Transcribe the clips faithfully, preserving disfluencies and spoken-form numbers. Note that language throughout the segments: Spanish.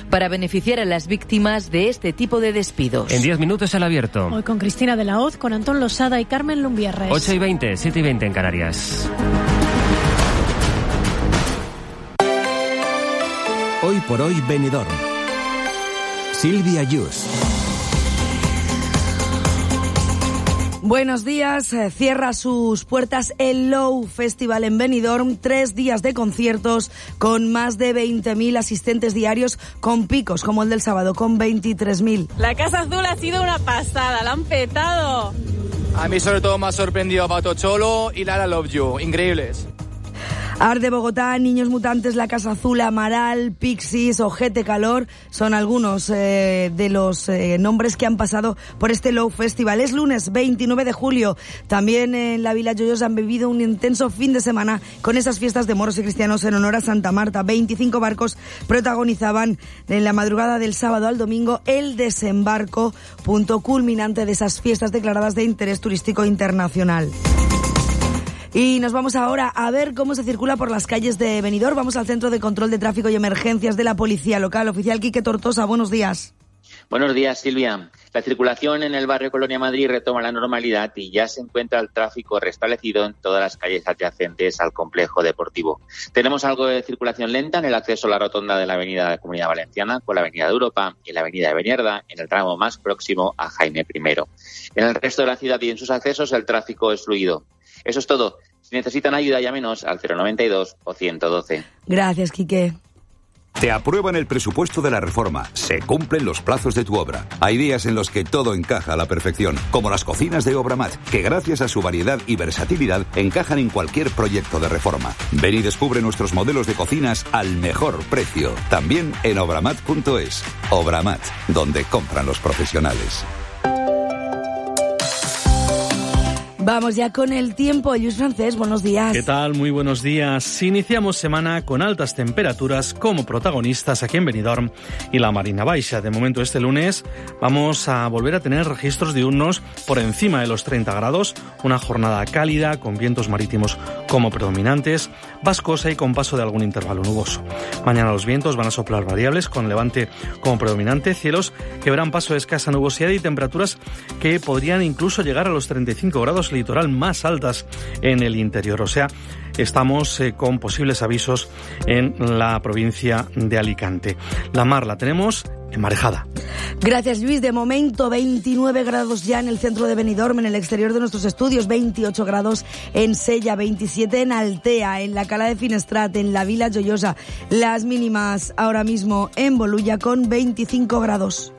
para beneficiar a las víctimas de este tipo de despidos. En diez minutos al abierto. Hoy con Cristina de la Hoz, con Antón Losada y Carmen Lumbierres. ocho y veinte, siete y veinte en Canarias. Hoy por hoy Benidorm. Silvia Yus. Buenos días. Cierra sus puertas el Low Festival en Benidorm. Tres días de conciertos con más de veinte mil asistentes diarios, con picos como el del sábado, con veintitrés mil. La Casa Azul ha sido una pasada, la han petado. A mí sobre todo me ha sorprendido Pato Cholo y Lara Love You. Increíbles. Art de Bogotá, Niños Mutantes, La Casa Azul, Amaral, Pixies, Ojete Calor, son algunos eh, de los eh, nombres que han pasado por este Low Festival. Es lunes veintinueve de julio. También en la Vila Joyosa han vivido un intenso fin de semana con esas fiestas de moros y cristianos en honor a Santa Marta. veinticinco barcos protagonizaban en la madrugada del sábado al domingo el desembarco, punto culminante de esas fiestas declaradas de interés turístico internacional. Y nos vamos ahora a ver cómo se circula por las calles de Benidorm. Vamos al Centro de Control de Tráfico y Emergencias de la Policía Local. Oficial Quique Tortosa, buenos días. Buenos días, Silvia. La circulación en el barrio Colonia Madrid retoma la normalidad y ya se encuentra el tráfico restablecido en todas las calles adyacentes al complejo deportivo. Tenemos algo de circulación lenta en el acceso a la rotonda de la avenida de la Comunidad Valenciana con la avenida de Europa y la avenida de Beniarda en el tramo más próximo a Jaime primero. En el resto de la ciudad y en sus accesos el tráfico es fluido. Eso es todo. Si necesitan ayuda, llámenos al cero noventa y dos o ciento doce. Gracias, Quique. Te aprueban el presupuesto de la reforma. Se cumplen los plazos de tu obra. Hay días en los que todo encaja a la perfección, como las cocinas de Obramat, que gracias a su variedad y versatilidad encajan en cualquier proyecto de reforma. Ven y descubre nuestros modelos de cocinas al mejor precio. También en obramat punto es. Obramat, donde compran los profesionales. Vamos ya con el tiempo. Luis Francés, buenos días. ¿Qué tal? Muy buenos días. Iniciamos semana con altas temperaturas como protagonistas aquí en Benidorm y la Marina Baixa. De momento este lunes vamos a volver a tener registros diurnos por encima de los treinta grados, una jornada cálida con vientos marítimos como predominantes, vascosa y con paso de algún intervalo nuboso. Mañana los vientos van a soplar variables con levante como predominante, cielos que verán paso de escasa nubosidad y temperaturas que podrían incluso llegar a los treinta y cinco grados litoral más altas en el interior. O sea, estamos eh, con posibles avisos en la provincia de Alicante. La mar la tenemos enmarejada. Gracias, Luis. De momento, veintinueve grados ya en el centro de Benidorm, en el exterior de nuestros estudios, veintiocho grados en Sella, veintisiete en Altea, en la Cala de Finestrat, en la Vila Joyosa. Las mínimas ahora mismo en Bolulla con veinticinco grados.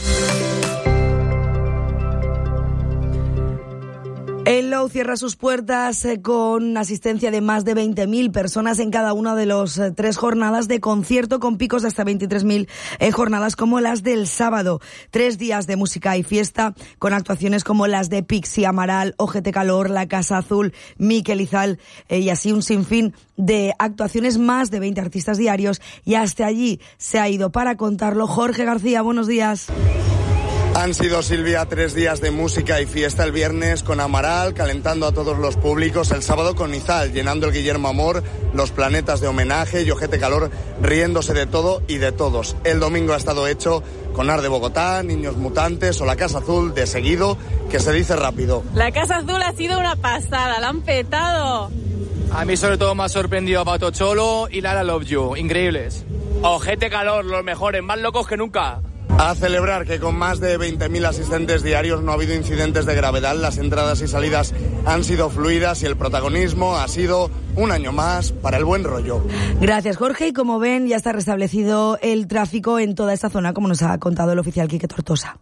El Low cierra sus puertas eh, con asistencia de más de veinte mil personas en cada una de las eh, tres jornadas de concierto, con picos de hasta veintitrés mil en jornadas como las del sábado. Tres días de música y fiesta con actuaciones como las de Pixie, Amaral, Ojete Calor, La Casa Azul, Miquel Izal eh, y así un sinfín de actuaciones, más de veinte artistas diarios, y hasta allí se ha ido para contarlo Jorge García. Buenos días. Han sido, Silvia, tres días de música y fiesta. El viernes con Amaral, calentando a todos los públicos. El sábado con Izal, llenando el Guillermo Amor, los planetas de homenaje y Ojete Calor, riéndose de todo y de todos. El domingo ha estado hecho con Art de Bogotá, Niños Mutantes o La Casa Azul, de seguido, que se dice rápido. La Casa Azul ha sido una pasada, la han petado. A mí sobre todo me ha sorprendido Pato Cholo y Lara Love You. Increíbles. Ojete Calor, los mejores, más locos que nunca. A celebrar que con más de veinte mil asistentes diarios no ha habido incidentes de gravedad, las entradas y salidas han sido fluidas y el protagonismo ha sido un año más para el buen rollo. Gracias, Jorge, y como ven ya está restablecido el tráfico en toda esta zona, como nos ha contado el oficial Quique Tortosa.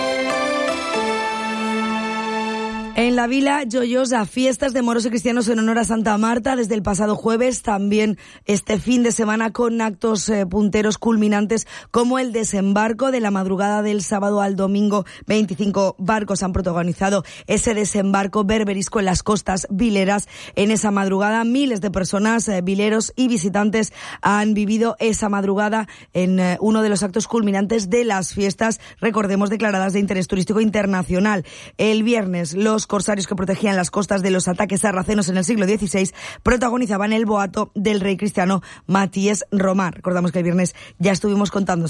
En la Vila Joyosa, fiestas de moros y cristianos en honor a Santa Marta desde el pasado jueves, también este fin de semana con actos eh, punteros culminantes como el desembarco de la madrugada del sábado al domingo. veinticinco barcos han protagonizado ese desembarco berberisco en las costas vileras. En esa madrugada miles de personas, eh, vileros y visitantes han vivido esa madrugada en eh, uno de los actos culminantes de las fiestas, recordemos, declaradas de interés turístico internacional. El viernes los corsarios que protegían las costas de los ataques sarracenos en el siglo dieciséis protagonizaban el boato del rey cristiano Matías Román. Recordamos que el viernes ya estuvimos contando